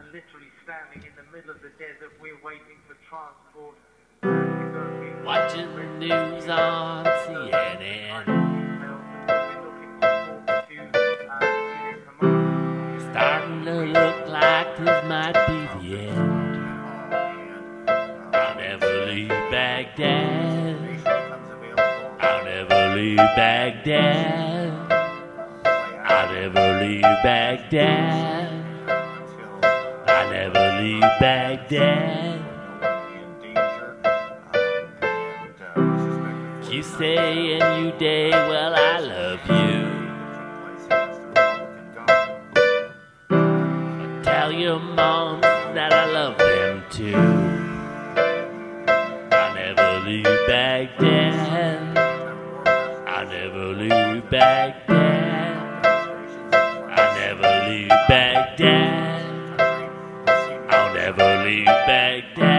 literally standing in the middle of the desert. We're waiting for transport. Watching the news on CNN. Starting to look like this might be the end. I'll never leave Baghdad. I'll never leave Baghdad. I'll never leave Baghdad. I'll never leave Baghdad. You say and you day, well, I love you. But tell your mom that I love them too. I'll never leave Baghdad. I'll never leave Baghdad. I'll never leave Baghdad. I'll never leave Baghdad.